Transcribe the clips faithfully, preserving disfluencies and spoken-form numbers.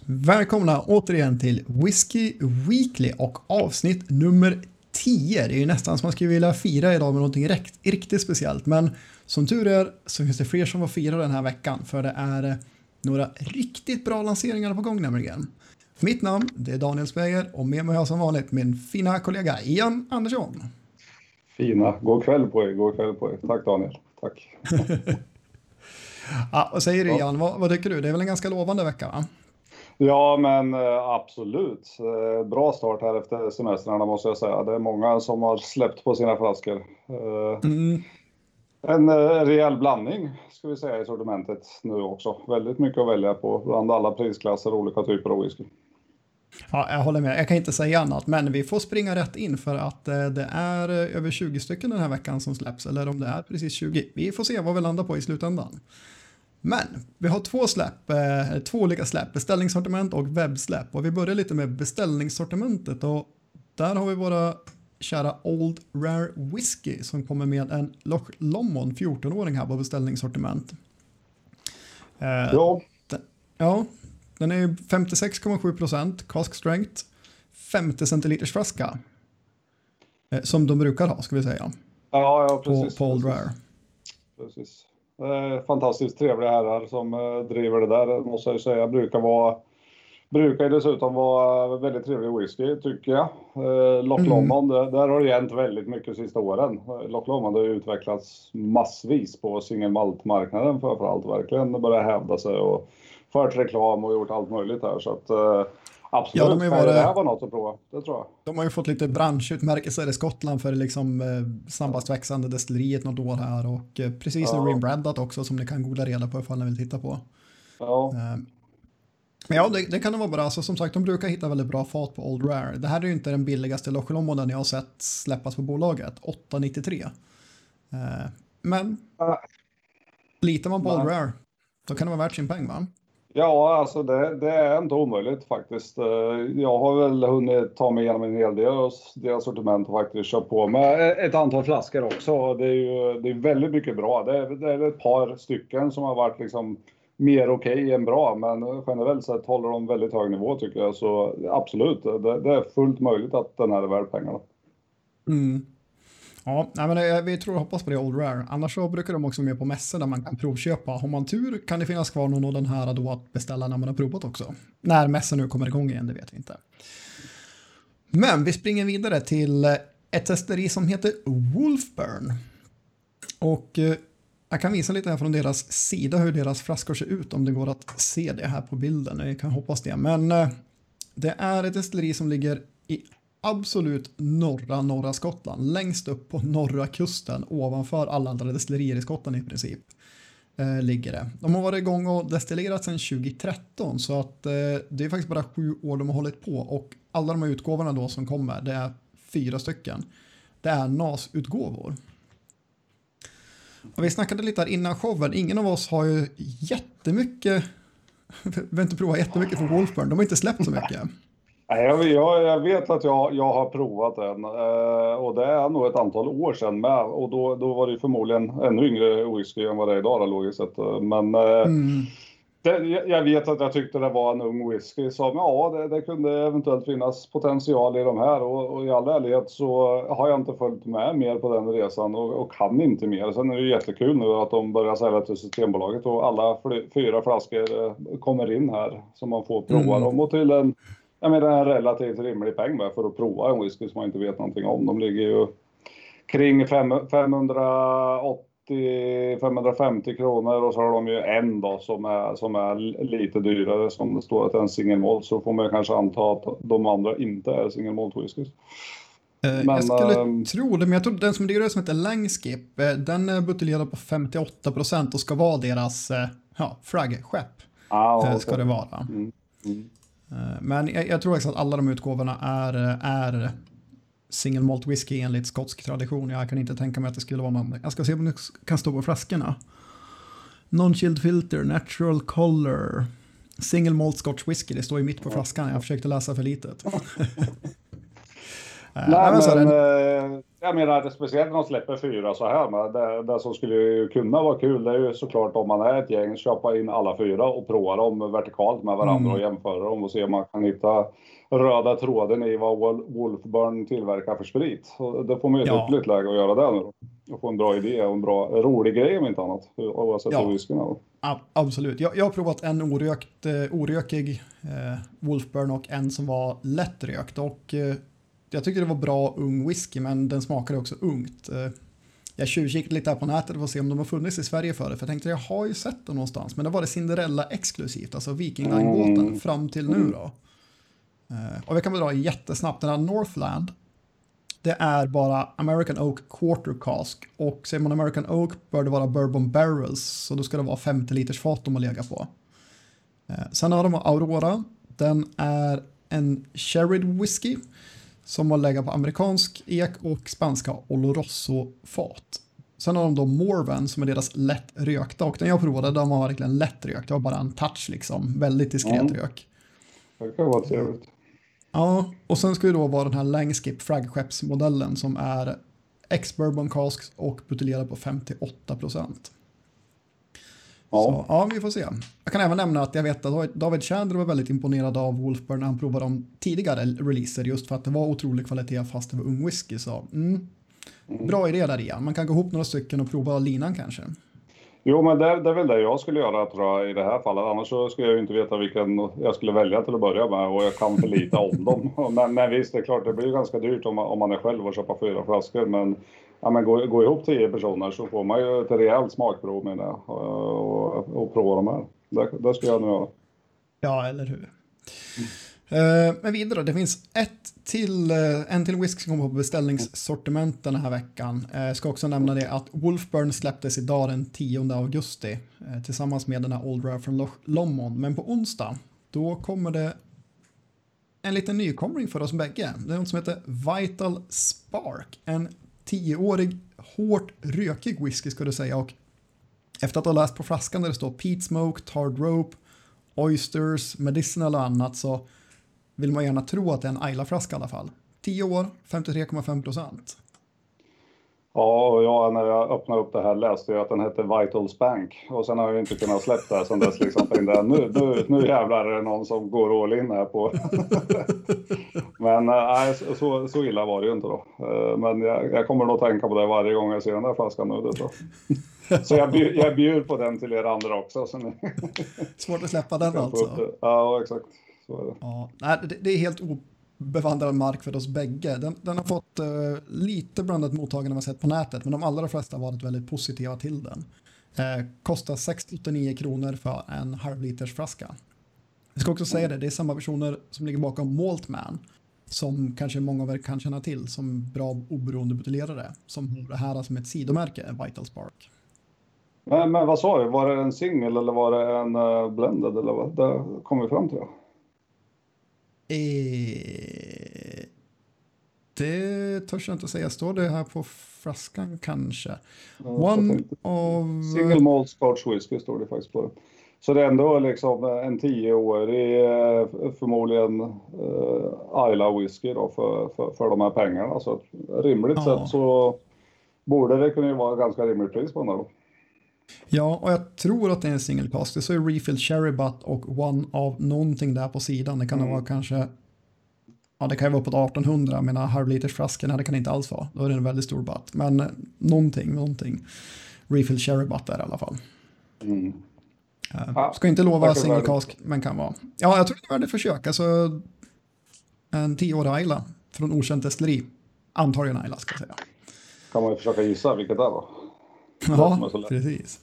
Välkomna återigen till Whiskey Weekly och avsnitt nummer tio. Det är ju nästan som man skulle vilja fira idag med någonting riktigt, riktigt speciellt. Men som tur är så finns det fler som får fira den här veckan. För det är några riktigt bra lanseringar på gång nämligen. Mitt namn det är Daniel Speger och med mig har som vanligt min fina kollega Ian Andersson. Fina. God kväll på er. God kväll på er. Tack Daniel. Tack. Ja, vad säger du Ian? Vad, vad tycker du? Det är väl en ganska lovande vecka va? Ja, men absolut. Bra start här efter semestrarna måste jag säga. Det är många som har släppt på sina flaskor. Mm. En rejäl blandning ska vi säga i sortimentet nu också. Väldigt mycket att välja på bland alla prisklasser och olika typer av whisky. Ja, jag håller med. Jag kan inte säga annat, men vi får springa rätt in för att det är över tjugo stycken den här veckan som släpps. Eller om det är precis tjugo. Vi får se vad vi landar på i slutändan. Men vi har två släpp, eh, två olika släpp, beställningssortiment och webbsläpp. Och vi börjar lite med beställningssortimentet och där har vi våra kära Old Rare Whiskey som kommer med en Loch Lomond fjorton-åring här på beställningssortiment. Eh, ja. Den, ja, den är femtiosex komma sju procent cask strength, femtio centiliters flaska. Eh, som de brukar ha ska vi säga. Ja, ja precis. På, på Old precis. Rare. Precis. Eh, fantastiskt trevliga herrar som eh, driver det där, måste jag säga. Brukar vara brukar dessutom vara väldigt trevlig whisky tycker jag. Eh, Loch Mm. Lomond, där, där har det hänt väldigt mycket sista åren. Eh, Loch Lomond har utvecklats massvis på single malt-marknaden framförallt. Verkligen börjat hävda sig och fört reklam och gjort allt möjligt här. Så att eh, absolut, ja, de varit, det här var något att prova, det tror jag. De har ju fått lite branschutmärkelser i Skottland för liksom eh, snabbast växande destilleriet något år här och eh, precis nu ja. Rebrandat också som ni kan googla reda på ifall ni vill titta på. Ja. Eh, men ja, det, det kan det vara bra. Alltså, som sagt, de brukar hitta väldigt bra fat på Old Rare. Det här är ju inte den billigaste Loch Lomond jag har sett släppas på bolaget. åtta nittiotre. Eh, men äh. litar man på Nej. Old Rare då kan det vara värt sin peng va? Ja, alltså det, det är inte omöjligt faktiskt. Jag har väl hunnit ta mig igenom en hel del av deras sortiment och faktiskt kört på med ett antal flaskor också. Det är ju det är väldigt mycket bra. Det är, det är ett par stycken som har varit liksom mer okej okay än bra, men generellt sett håller de väldigt hög nivå tycker jag. Så absolut, det, det är fullt möjligt att den här är värd pengarna. Mm. Ja, men vi tror och hoppas på det Old Rare. Annars så brukar de också vara med på mässor där man kan provköpa. Har man tur kan det finnas kvar någon av den här då att beställa när man har provat också. När mässan nu kommer igång igen, det vet vi inte. Men vi springer vidare till ett destilleri som heter Wolfburn. Och jag kan visa lite här från deras sida hur deras flaskor ser ut om det går att se det här på bilden. Jag kan hoppas det. Men det är ett destilleri som ligger i absolut norra norra Skottland, längst upp på norra kusten ovanför alla andra destillerier i Skottland i princip eh, ligger det. De har varit igång och destillerat sedan tjugo tretton så att eh, det är faktiskt bara sju år de har hållit på och alla de här utgåvorna då som kommer, det är fyra stycken. Det är N A S-utgåvor. Och vi snackade lite här innan showen, ingen av oss har ju jättemycket vi har inte provat jättemycket för Wolfburn, de har inte släppt så mycket. Jag, jag, jag vet att jag, jag har provat den och det är nog ett antal år sedan med och då, då var det förmodligen ännu yngre whisky än vad det är idag logiskt sett. Men mm. det, jag vet att jag tyckte det var en ung whisky som ja det, det kunde eventuellt finnas potential i de här och, och i all ärlighet så har jag inte följt med mer på den resan och, och kan inte mer. Sen är det jättekul nu att de börjar sälja till Systembolaget och alla fyra flaskor kommer in här som man får prova mm. dem och till en Jag menar en relativt rimlig peng med för att prova en whisky som man inte vet någonting om. De ligger ju kring femhundraåttio till femhundrafemtio kronor och så har de ju en då som är, som är lite dyrare som det står att det är en single malt, så får man kanske anta att de andra inte är single malt whisky. Men, jag skulle äh, tro det, men jag tror den som är dyrare som heter Langskip, den är buteljerad på femtioåtta procent och ska vara deras ja, flaggskepp. Ah, okay. Ska det vara. Mm. Mm. Men jag, jag tror också att alla de utgåvorna är, är single malt whisky enligt skotsk tradition. Jag kan inte tänka mig att det skulle vara någon. Jag ska se om det kan stå på flaskorna. Non-chilled filter, natural color, single malt scotch whisky. Det står ju mitt på flaskan. Jag försökte läsa för litet. Nej, men, men, eh, jag menar speciellt när de släpper fyra så här. Men det, det som skulle ju kunna vara kul, det är ju såklart om man är ett gäng, köpa in alla fyra och prova dem vertikalt med varandra mm, och jämföra dem och se om man kan hitta röda tråden i vad Wol- Wolfburn tillverkar för sprit. Och det får man ju ett ja, ypperligt läge att göra det nu då. Och få en bra idé och en bra, rolig grej om inte annat. Oavsett hur ja, whiskyn är. ab- absolut. Jag, jag har provat en orökt, eh, orökig eh, Wolfburn och en som var lättrökt. Och eh, jag tycker det var bra ung whisky, men den smakade också ungt. Eh, jag tjuvkikade lite här på nätet för att se om de har funnits i Sverige förut. För jag tänkte jag har ju sett dem någonstans. Men det var det Cinderella exklusivt, alltså Viking Line-båten Mm. fram till nu då. Eh, och vi kan väl dra jättesnabbt, den här Northland. Det är bara American Oak Quarter Cask. Och säger man American Oak bör det vara Bourbon Barrels. Så då ska det vara femtio liters fat de har legat på. Eh, sen har de Aurora. Den är en sherried whisky som har legat på amerikansk ek och spanska Oloroso-fat. Sen har de då Morven som är deras lätt rökta. Och den jag provade, de var verkligen lätt rökt. Det var bara en touch liksom. Väldigt diskret Mm. rök. Det kan vara trevligt. Ja, och sen ska det då vara den här Langskip flagskeppsmodellen som är ex-bourbon casks och buteljerad på femtioåtta procent. Ja. Så ja, vi får se. Jag kan även nämna att jag vet att David Chandler var väldigt imponerad av Wolfburn när han provade de tidigare releaser just för att det var otrolig kvalitet fast det var ung whisky. Så mm, bra idé där igen. Man kan gå ihop några stycken och prova linan kanske. Jo, men det, det är väl det jag skulle göra tror jag i det här fallet. Annars så skulle jag ju inte veta vilken jag skulle välja till att börja med och jag kan för lite om dem. Men, men visst, det är klart, det blir ju ganska dyrt om man, om man är själv och köper fyra flaskor. Men, ja, men gå, gå ihop tio personer så får man ju ett rejält smakprov med det och, och, och prova dem här. Det, det skulle jag nu göra. Ja, eller hur? Uh, men vidare, det finns ett till, uh, en till whisky som kommer på beställningssortiment den här veckan. Jag uh, ska också nämna det att Wolfburn släpptes idag den tionde augusti uh, tillsammans med den här Old Rare från Lomond. Men på onsdag, då kommer det en liten nykomling för oss bägge. Det är något som heter Vital Spark. En tioårig hårt rökig whisky ska du säga. Och efter att ha läst på flaskan där det står peat smoke, tarred rope, oysters, medicinal och annat så vill man gärna tro att det är en Islay-flaska i alla fall. tio år, femtiotre komma fem procent. Ja, och jag, när jag öppnade upp det här läste jag att den hette Vital Spank. Och sen har jag inte kunnat släppa det sen dess. Liksom, nu, nu, nu jävlar är det någon som går all in här på. Men nej, äh, så, så illa var det ju inte då. Men jag, jag kommer nog tänka på det varje gång jag ser den där flaskan nu. Det, så så jag, bjud, jag bjuder på den till er andra också. Så ni... Svårt att släppa den alltså. Ja, exakt. Så är det. Ja, nej, det, det är helt obevandrad mark för oss bägge. Den, den har fått uh, lite blandat mottagande man sett på nätet, men de allra flesta har varit väldigt positiva till den. Uh, kostar sexhundraåttionio kronor för en halvliters flaska. Jag ska också säga det, det är samma personer som ligger bakom Maltman, som kanske många av er kan känna till som bra oberoende buteljerare, som har det här som ett sidomärke, Vital Spark. Men, men vad sa du, var det en singel eller var det en uh, blended eller vad? Det kom vi fram till det. Eh, det törs jag inte säga. Står det här på flaskan kanske? Ja, One of... Single malt Scotch whisky står det faktiskt på det. Så det är ändå liksom en tioårig förmodligen uh, Islay whisky då för, för, för de här pengarna. Så rimligt ja. sett så borde det kunna vara ganska rimligt pris på den här då. Ja, och jag tror att det är en single cask. Det står Refill Cherry Butt och One of någonting där på sidan. Det kan mm. vara kanske... Ja, det kan ju vara på arton hundra. Mina halvlitersflaskorna, det kan det inte alls vara. Då är det en väldigt stor butt. Men någonting, någonting. Refill Cherry Butt där i alla fall. Mm. Uh, ja, ska inte lova single cask, men kan vara. Ja, jag tror det är värt ett försök. Alltså, en tioårig Islay från okänt destilleri. Antagligen Islay ska jag säga. Kan man ju försöka gissa vilket det är då. Ja, precis.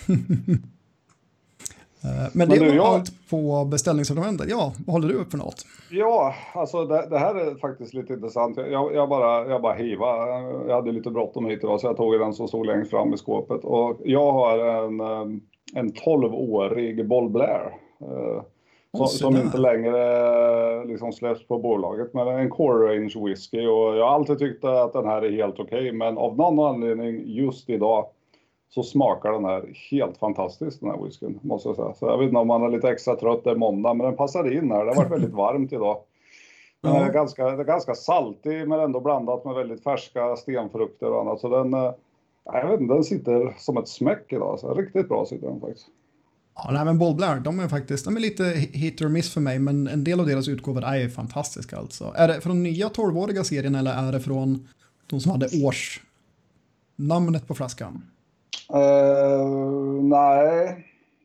Men, Men det var jag... allt på beställningssortimentet. Ja, vad håller du upp för något? Ja, alltså det, det här är faktiskt lite intressant. Jag, jag bara, jag bara hiva. Jag hade lite bråttom hit idag så jag tog den som stod längst fram i skåpet. Och jag har en, en tolv-årig Boll Blair. Som, som inte längre liksom släpps på bolaget. Men en core range whisky. Och jag har alltid tyckt att den här är helt okej. Okay, men av någon anledning just idag så smakar den här helt fantastiskt, den här whiskyn, måste jag säga. Så jag vet inte om man är lite extra trött, det är måndag, men den passar in här. Det har varit väldigt varmt idag. Den är Ja. ganska, den är ganska saltig men ändå blandat med väldigt färska stenfrukter och annat. Så den, eh, jag vet inte, den sitter som ett smäck idag. Så riktigt bra sitter den faktiskt. Ja, nej, men Bold Blair, de är faktiskt, de är lite hit or miss för mig, men en del av deras utgåvor är ju fantastiska alltså. Är det från nya tolvåriga serien eller är det från de som hade årsnamnet på flaskan? Uh, nej.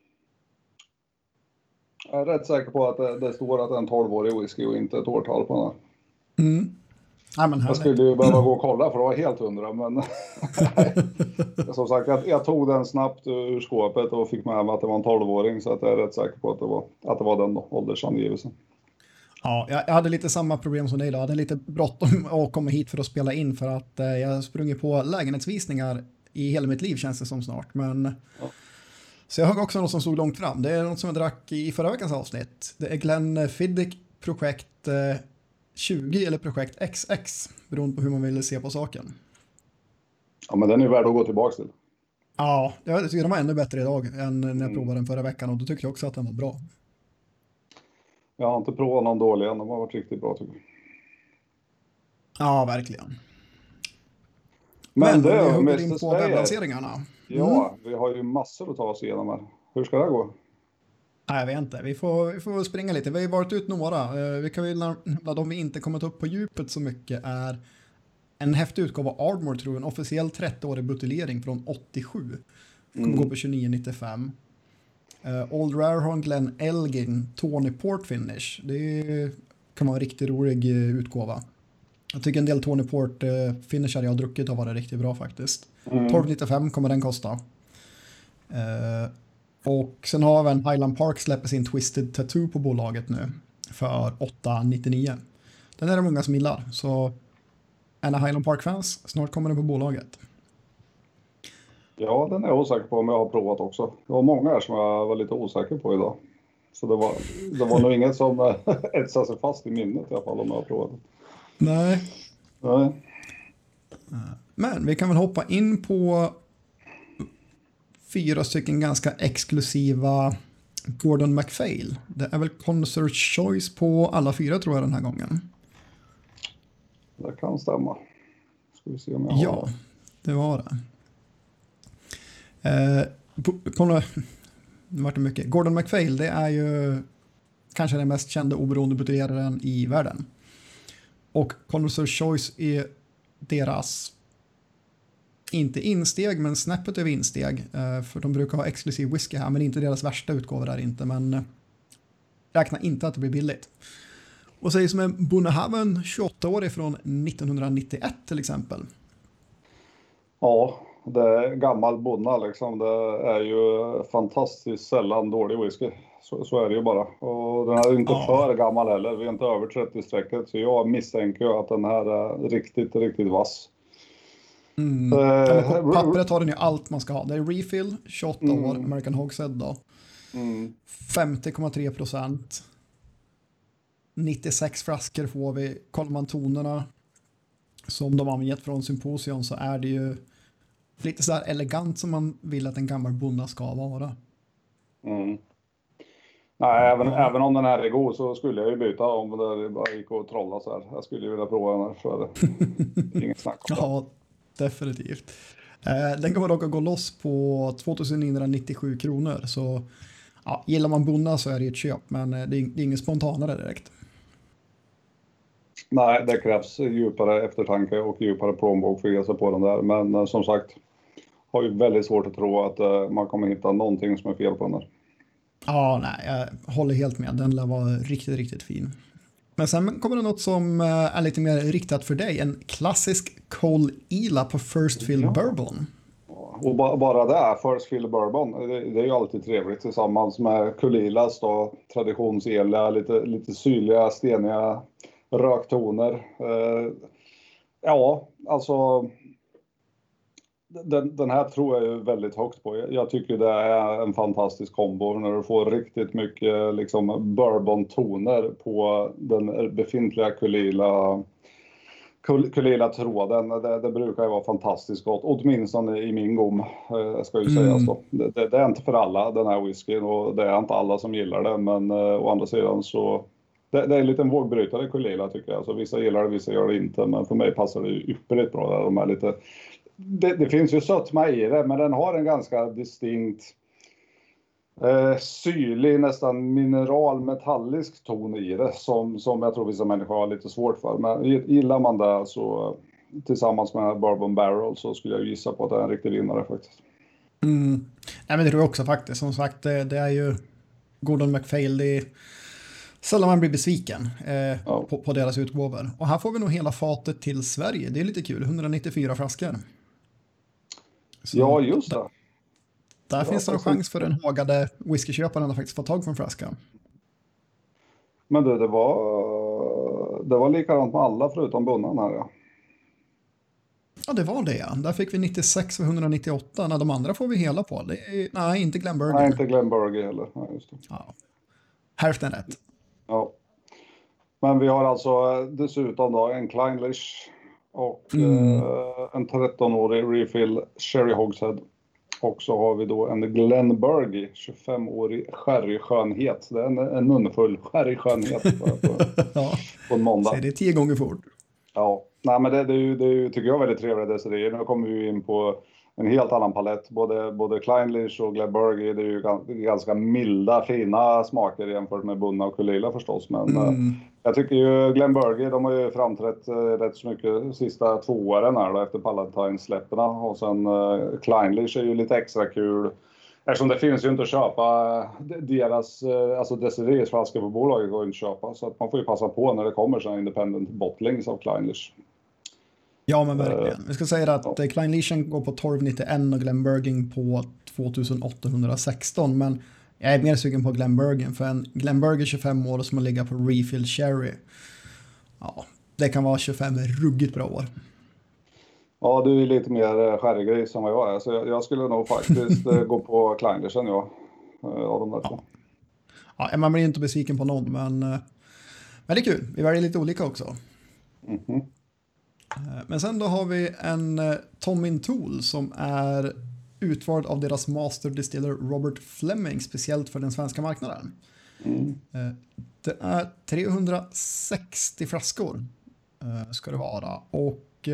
Jag är rätt säker på att det, det står att det är en tolvårig whisky och inte ett årtal på den. Mm. Ja, men jag skulle ju behöva gå och kolla för att vara helt hundra, men som sagt, jag, jag tog den snabbt ur skåpet och fick med mig att det var en tolvåring, så att jag är rätt säker på att det var, att det var den då, åldersangivelsen. Ja, jag hade lite samma problem som dig då. Jag hade lite bråttom att komma hit för att spela in för att eh, jag sprungit på lägenhetsvisningar i hela mitt liv känns det som snart. Men Ja. så jag har också något som stod långt fram. Det är något som jag drack i förra veckans avsnitt. Det är Glenfiddich projekt eh, tjugo eller projekt X X beroende på hur man vill se på saken. Ja, men den är ju värd att gå tillbaka till. Ja, jag tycker den var ännu bättre idag än när jag mm. provade den förra veckan och då tyckte jag också att den var bra. Jag har inte provat någon dålig än, de har varit riktigt bra tycker jag. Ja, verkligen. Men, Men det vi hugger in på webblanseringarna. Mm. Ja, vi har ju massor att ta oss igenom här. Hur ska det gå? Nej, jag vet inte. Vi får, vi får springa lite. Vi har ju varit ut några. Vi kan väl nämna de vi inte kommit upp på djupet så mycket är en häftig utgåva av Ardmore, tror jag. En officiell trettioårig buteljering från åttiosju. Kommer mm. gå på tjugonio nittiofem. Uh, Old Rare har en Glen Elgin Tawny Port Finish. Det kan vara en riktigt rolig uh, utgåva. Jag tycker en del Tawny Port uh, finisher jag har druckit har varit riktigt bra faktiskt. Mm. tolv nittiofem kommer den kosta. Uh, och sen har vi en Highland Park släpper sin Twisted Tattoo på bolaget nu för åtta nittionio. Den är det många som gillar, så är ni Highland Park-fans, snart kommer den på bolaget. Ja, den är jag osäker på om jag har provat också. Det var många här som jag var lite osäker på idag. Så det var, det var nog inget som etsade sig fast i minnet i alla fall om jag har provat det. Nej. Nej. Men vi kan väl hoppa in på fyra stycken ganska exklusiva Gordon MacPhail. Det är väl Connoisseur's Choice på alla fyra tror jag den här gången. Det kan stämma. Ska vi se om jag har ja, det. det var det. Eh, på, det var det mycket. Gordon MacPhail, det är ju kanske den mest kända oberoende buteljeraren i världen. Och Connoisseur's Choice är deras inte insteg, men snäppet över insteg. Eh, för de brukar ha exklusiv whisky här, men inte deras värsta utgåvor där inte. Men eh, räkna inte att det blir billigt. Och säger som en Bunnahabhain tjugoåtta-årig från nittonhundranittioett till exempel. Ja, det är gammal bonna liksom. Det är ju fantastiskt sällan dålig whisky. Så, så är det ju bara. Och den är inte ja. för gammal heller. Vi är inte över trettio-strecket. Så jag misstänker ju att den här är riktigt, riktigt vass. Mm. Uh, pappret har den ju allt man ska ha. Det är refill, tjugoåtta mm. år, American Hogshead då. Mm. femtio komma tre procent. nittiosex flaskor får vi. Kollar man tonerna som de har gett från Symposion så är det ju lite så här elegant som man vill att en gammal bonna ska vara. Mm. Nej, även, mm. även om den här är god så skulle jag ju byta om det bara gick och trolla så här. Jag skulle ju vilja prova den här, så är det inget snack om det. Ja, definitivt. Eh, den kommer dock att gå loss på tvåtusen niohundranittiosju kronor, så ja, gillar man bonna så är det ett köp, men det är, det är ingen spontanare direkt. Nej, det krävs djupare eftertanke och djupare plånbok för att ge sig på den där. Men eh, som sagt, har ju väldigt svårt att tro att eh, man kommer hitta någonting som är fel på den där. Ja, nej, jag håller helt med. Den lär vara riktigt, riktigt fin. Men sen kommer det något som eh, är lite mer riktat för dig. En klassisk Cole Ila på First Fill ja. Bourbon. Och ba- bara det, First Fill Bourbon, det, det är ju alltid trevligt tillsammans med Kulilas då, traditionseliga, lite, lite syrliga, steniga röktoner. Eh, ja, alltså den, den här tror jag är väldigt högt på. Jag tycker det är en fantastisk kombo när du får riktigt mycket liksom bourbon-toner på den befintliga Kulila Kulila tråden. Det, det brukar ju vara fantastiskt gott, åtminstone i min gom, ska ju sägas mm. då. Det, det, det är inte för alla den här whiskyn och det är inte alla som gillar det, men å andra sidan så det, det är en liten vågbrytare Kulila tycker jag. Så vissa gillar det, vissa gör det inte. Men för mig passar det ju ypperligt bra där. De är lite, det, det finns ju sötma i det, men den har en ganska distinkt eh, syrlig, nästan mineral, metallisk ton i det. Som, som jag tror vissa människor har lite svårt för. Men gillar man det så tillsammans med Bourbon Barrel så skulle jag gissa på att det är en riktig vinnare faktiskt. Mm. Nej, men det tror jag också faktiskt. Som sagt, det, det är ju Gordon MacPhail. Det är sällan man blir besviken eh, ja. på, på deras utgåvor. Och här får vi nog hela fatet till Sverige. Det är lite kul. etthundranittiofyra flaskor. Så ja, just det. Där, där ja, finns det en chans för den hågade whiskyköparen att faktiskt få tag på en flaska. Men du, det var, det var likadant med alla förutom bunnan här, ja. Ja, det var det, ja. Där fick vi nittiosex och etthundranittioåtta. När de andra får vi hela på. Det är, nej, inte Glenburgie. Nej, inte Glenburgie heller. Nej, just det. Ja. Hälften rätt. Ja. Men vi har alltså dessutom då en Clynelish och mm. eh, en trettonårig refill Sherry Hogshead. Och så har vi då en Glenburgie, tjugofemårig sherryskönhet. Det är en, en munfull sherryskönhet på, på, ja. på en måndag. Så det är tio gånger fort. Ja, nej men det, det, är ju, det är ju, tycker jag, väldigt trevliga destillerier. Nu kommer vi in på en helt annan palett. Både, både Clynelish och Glenburgie, det är ju ganska, ganska milda, fina smaker jämfört med Bunna och Kulila förstås. Men mm. jag tycker ju Glenburgie, de har ju framträtt rätt så mycket de sista två åren här då, efter Palatine-släpperna. Och sen uh, Clynelish är ju lite extra kul. Eftersom det finns ju inte att köpa deras, alltså destilleriers flaskor på bolaget går inte att köpa. Så att man får ju passa på när det kommer sådana independent bottlings av Clynelish. Ja, men verkligen. Vi ska säga att ja. Clynelish går på tolv nittioen och Glenburgie på tvåtusenåttahundrasexton. Men jag är mer sugen på Glenburgie, för en Glenburgie tjugofem år som har legat på refill sherry. Ja, det kan vara tjugofem ruggigt bra år. Ja, du är lite mer skärgris som vad jag är. Så jag, jag skulle nog faktiskt gå på Clynelishen, ja. Av de där ja. ja, man blir inte besviken på någon, men, men det är kul. Vi väljer lite olika också. Mm-hmm. Men sen då har vi en Tomin Tool som är utvald av deras master distiller Robert Fleming, speciellt för den svenska marknaden. Mm. Det är trehundrasextio flaskor ska det vara. Och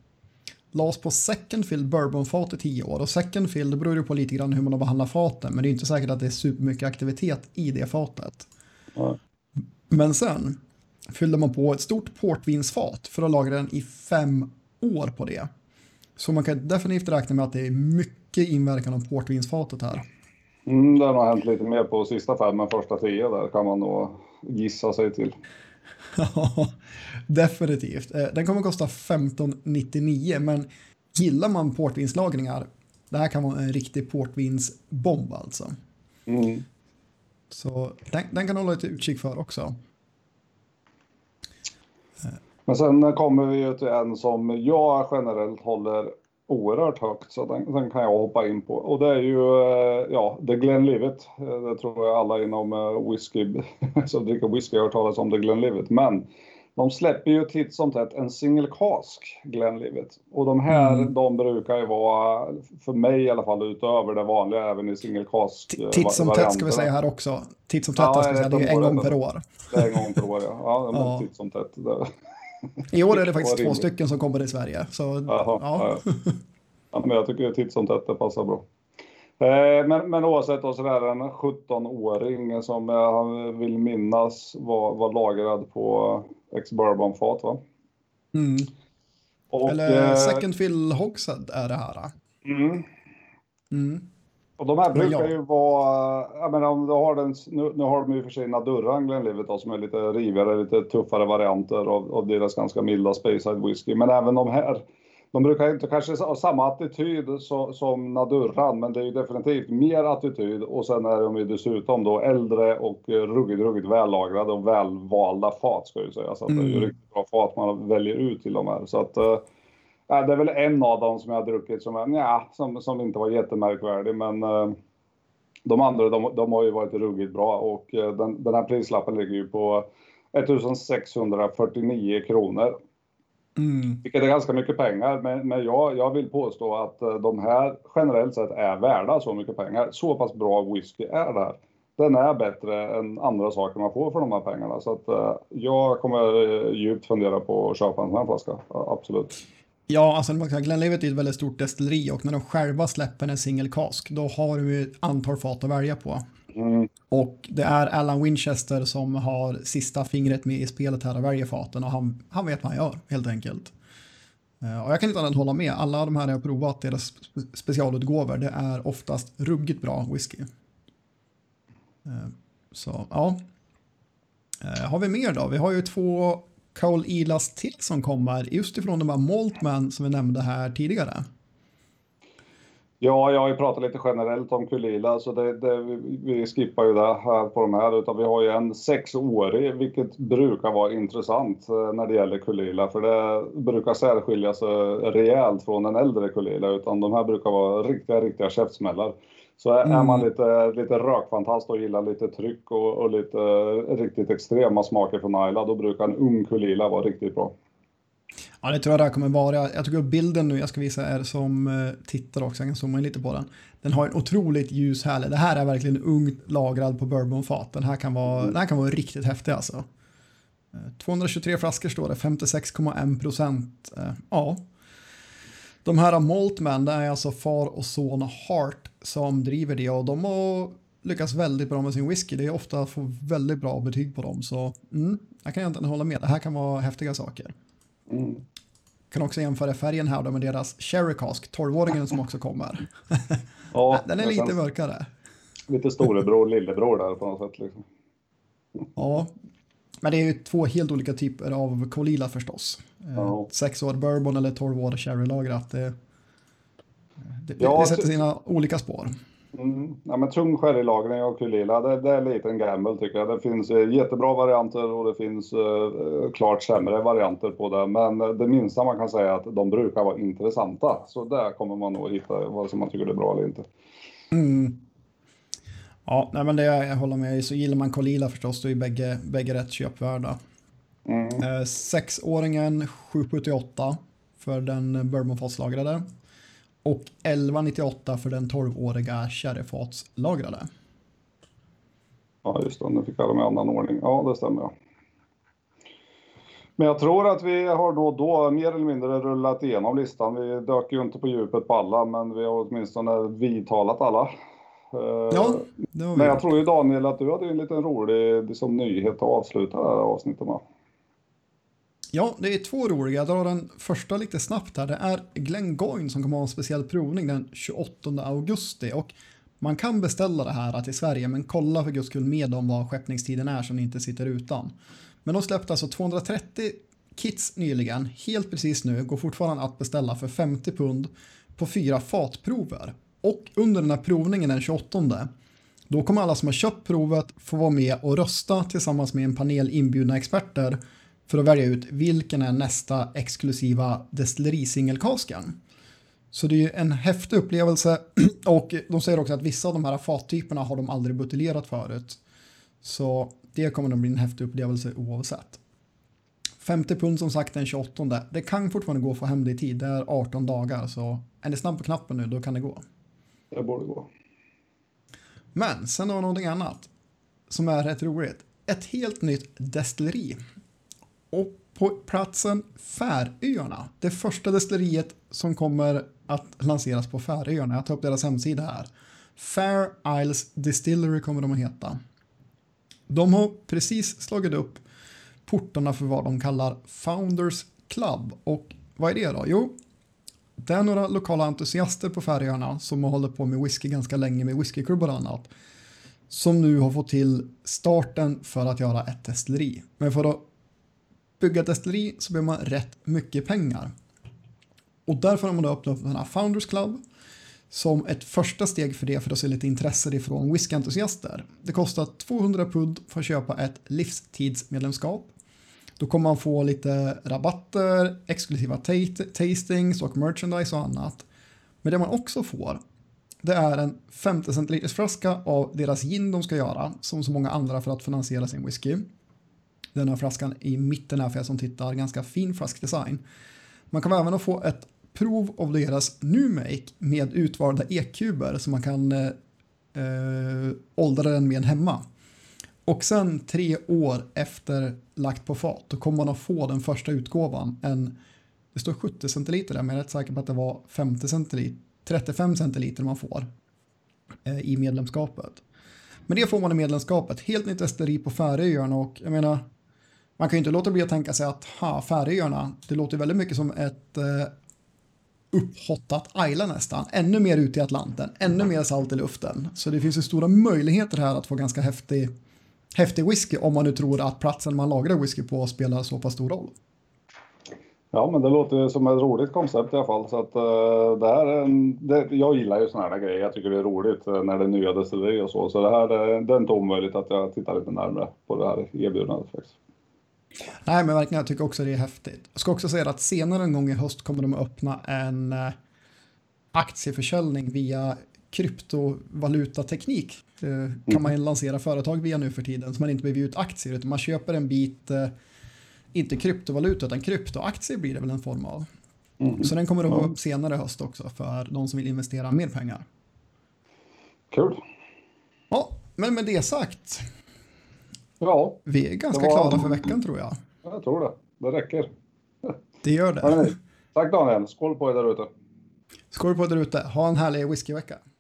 lades på second fill bourbonfat i tio år. Och second fill, det beror ju på lite grann hur man har behandlat faten. Men det är inte säkert att det är supermycket aktivitet i det fatet. Mm. Men sen fyllde man på ett stort portvinsfat för att lagra den i fem år på det. Så man kan definitivt räkna med att det är mycket inverkan av portvinsfatet här. Mm, det har hänt lite mer på sista fem, men första tio där kan man nog gissa sig till. Ja, definitivt. Den kommer att kosta femton nittionio, men gillar man portvinslagringar, det här kan vara en riktig portvinsbomb alltså. Mm. Så den, den kan hålla lite utkik för också. Men sen kommer vi ju till en som jag generellt håller oerhört högt, så den, den kan jag hoppa in på. Och det är ju, ja, The Glenlivet. Det tror jag alla inom whisky, som dricker whisky har hört talas om The Glenlivet. Men de släpper ju titt som tätt en single cask Glenlivet. Och de här, mm. de brukar ju vara, för mig i alla fall, utöver det vanliga även i single cask. Titt som tätt ska vi säga här också. Titt som tätt ja, ska vi säga, det är en gång per år. Det är en gång per år, ja. Ja, men ja. Titt som tätt. Det... I år är det faktiskt två stycken som kommer i Sverige. Så, Jaha, ja. Ja. Ja, men jag tycker titt som tätt, det passar bra. Eh, men, men oavsett då, så är det en sjutton-åring som jag vill minnas var, var lagrad på ex-bourbonfat, va? Mm. Och, Eller eh, second fill hogshead är det här. Mm. Mm. Och de här brukar ja. ju vara, jag menar om du har den, nu, nu har de ju för sig Nadurran Glenlivet då, som är lite rivigare, lite tuffare varianter av, av deras ganska milda Speyside whisky. Men även de här, de brukar inte kanske ha samma attityd så, som Nadurran, men det är ju definitivt mer attityd. Och sen är de ju dessutom då äldre och ruggigt, ruggigt vällagrade och välvalda fat, ska jag säga. Så att mm. det är ju riktigt bra fat man väljer ut till de här. Så att äh, det är väl en av dem som jag har druckit som, är, nja, som, som inte var jättemärkvärdig, men äh, de andra de, de har ju varit ruggigt bra. Och äh, den, den här prislappen ligger ju på etttusensexhundrafyrtionio kronor. Mm. Vilket är ganska mycket pengar, men, men jag, jag vill påstå att de här generellt sett är värda så mycket pengar. Så pass bra whisky är det här. den är bättre än andra saker man får för de här pengarna. Så att uh, jag kommer djupt fundera på att köpa en sån här flaska, uh, absolut. Ja, alltså Glenlivet är ett väldigt stort destilleri och när de själva släpper en single cask, då har de ett antal fat att välja på. Mm. Och det är Alan Winchester som har sista fingret med i spelet här och väljer faten och han, han vet vad han gör, helt enkelt. Och jag kan inte annat hålla med. Alla de här jag har provat, deras specialutgåvor, det är oftast ruggigt bra whisky. Så, ja. Har vi mer då? Vi har ju två Cole Ilas till som kommer just ifrån de här Maltman som vi nämnde här tidigare. Ja, jag har ju pratat lite generellt om Kulila, så det, det, vi skippar ju det här på de här, utan vi har ju en sexårig, vilket brukar vara intressant när det gäller Kulila, för det brukar särskilja sig rejält från en äldre Kulila, utan de här brukar vara riktiga, riktiga käftsmällar. Så är mm. man lite, lite rökfantast och gillar lite tryck och, och lite riktigt extrema smaker från Islay, då brukar en ung Kulila vara riktigt bra. Ja, det tror jag det kommer vara. Jag tycker att bilden nu jag ska visa er som tittar också, jag kan zooma in lite på den. Den har en otroligt ljus härlig. Det här är verkligen ungt lagrad på bourbonfat. Den här kan vara, mm. den här kan vara riktigt häftig alltså. tvåhundratjugotre flaskor står det, femtiosex komma en procent. Ja. De här Maltman, det är alltså far och son Hart som driver det och de har lyckats väldigt bra med sin whisky. Det är ofta att få väldigt bra betyg på dem. Så mm, jag kan inte hålla med. Det här kan vara häftiga saker. Mm. Kan också jämföra färgen här då med deras Sherry Cask, tolvåringen som också kommer. Ja, den är lite mörkare. Lite storebror, lillebror där på något sätt. Liksom. Ja, men det är ju två helt olika typer av Kolila förstås. Ja. Sex år bourbon eller tolv år sherry-lagrat. Det, det, ja, det sätter sina olika spår. Mm. Ja, men tung sherrylagring av Kulila, det, det är lite en gamble tycker jag. Det finns eh, jättebra varianter och det finns eh, klart sämre varianter på det. Men det minsta man kan säga är att de brukar vara intressanta. Så där kommer man nog hitta vad som man tycker är bra eller inte. Mm. Ja, nej, men det jag håller med. Så gillar man Kulila förstås, då är bägge, bägge rätt köpvärda. Mm. Eh, sexåringen sju sjuttioåtta för den bourbonfatslagrade. Och elva nittioåtta för den tolvåriga sherryfatslagrade. Ja, just det. Nu fick jag dem i annan ordning. Ja, det stämmer. Ja. Men jag tror att vi har då, då mer eller mindre rullat igenom listan. Vi dök ju inte på djupet på alla, men vi har åtminstone vidtalat alla. Ja, det har vi. Men jag tror ju Daniel att du hade en liten rolig som nyhet att avsluta det här avsnittet med. Ja, det är två roliga. Jag drar den första lite snabbt här. Det är Glengoyne som kommer ha en speciell provning den tjugoåttonde augusti. Och man kan beställa det här till Sverige, men kolla för guds skull med om vad skeppningstiden är så ni inte sitter utan. Men de släppte alltså tvåhundratrettio kits nyligen, helt precis nu, går fortfarande att beställa för femtio pund på fyra fatprover. Och under den här provningen den tjugoåttonde, då kommer alla som har köpt provet få vara med och rösta tillsammans med en panel inbjudna experter för att välja ut vilken är nästa exklusiva destillerisingelkaskan. Så det är ju en häftig upplevelse och de säger också att vissa av de här fattyperna har de aldrig buteljerat förut. Så det kommer nog bli en häftig upplevelse oavsett. femtio pund som sagt den tjugoåttonde. Det kan fortfarande gå att få hem det i tid. Det är arton dagar, så är ni snabb på knappen nu, då kan det gå. Det borde gå. Men sen har vi någonting annat som är rätt roligt. Ett helt nytt destilleri. Och på platsen Färöarna. Det första destilleriet som kommer att lanseras på Färöarna. Jag tar upp deras hemsida här. Fair Isles Distillery kommer de att heta. De har precis slagit upp portarna för vad de kallar Founders Club. Och vad är det då? Jo, det är några lokala entusiaster på Färöarna som har hållit på med whisky ganska länge med whiskyklubbar och annat. Som nu har fått till starten för att göra ett destilleri. Men för att bygga ett destilleri så behöver man rätt mycket pengar. Och därför har man då öppnat upp den här Founders Club som ett första steg för det, för att se lite intresse ifrån whiskyentusiaster. Det kostar tvåhundra pund för att köpa ett livstidsmedlemskap. Då kommer man få lite rabatter, exklusiva tastings och merchandise och annat. Men det man också får, det är en femtio centiliters flaska av deras gin de ska göra, som så många andra för att finansiera sin whisky. Den här flaskan i mitten här för er som tittar, ganska fin flaskdesign. Man kan även få ett prov av deras New Make med utvalda e-kuber som man kan eh, eh, åldra den med en hemma. Och sen tre år efter lagt på fat, då kommer man att få den första utgåvan. En, det står sjuttio centiliter där, men jag är rätt säker på att det var femtio centiliter, trettiofem centiliter man får eh, i medlemskapet. Men det får man i medlemskapet. Helt nytt esteri på Färöarna, och jag menar, man kan ju inte låta bli att tänka sig att ha, Färöarna, det låter väldigt mycket som ett eh, upphottat island nästan. Ännu mer ute i Atlanten, ännu mer salt i luften. Så det finns ju stora möjligheter här att få ganska häftig, häftig whisky, om man nu tror att platsen man lagrar whisky på spelar så pass stor roll. Ja, men det låter ju som ett roligt koncept i alla fall. Så att uh, det här är en, det, jag gillar ju såna här grejer. Jag tycker det är roligt uh, när det är nya destillerier och så. Så det här det, det är inte omöjligt att jag tittar lite närmare på det här erbjudandet faktiskt. Nej, men verkligen, jag tycker också det är häftigt. Jag ska också säga att senare en gång i höst kommer de att öppna en uh, aktieförsäljning via kryptovalutateknik. Uh, mm. Kan man lansera företag via nu för tiden, så man inte behöver ut aktier, utan man köper en bit uh, inte kryptovaluta, utan kryptoaktier blir det väl en form av. Mm. Så den kommer att vara upp senare höst också för de som vill investera mer pengar. Kul. Ja, men med det sagt. Ja. Vi är ganska var... klara för veckan, tror jag. Jag tror det. Det räcker. Det gör det. Ja, tack Daniel. Skål på er där ute. Skål på er där ute. Ha en härlig whiskyvecka.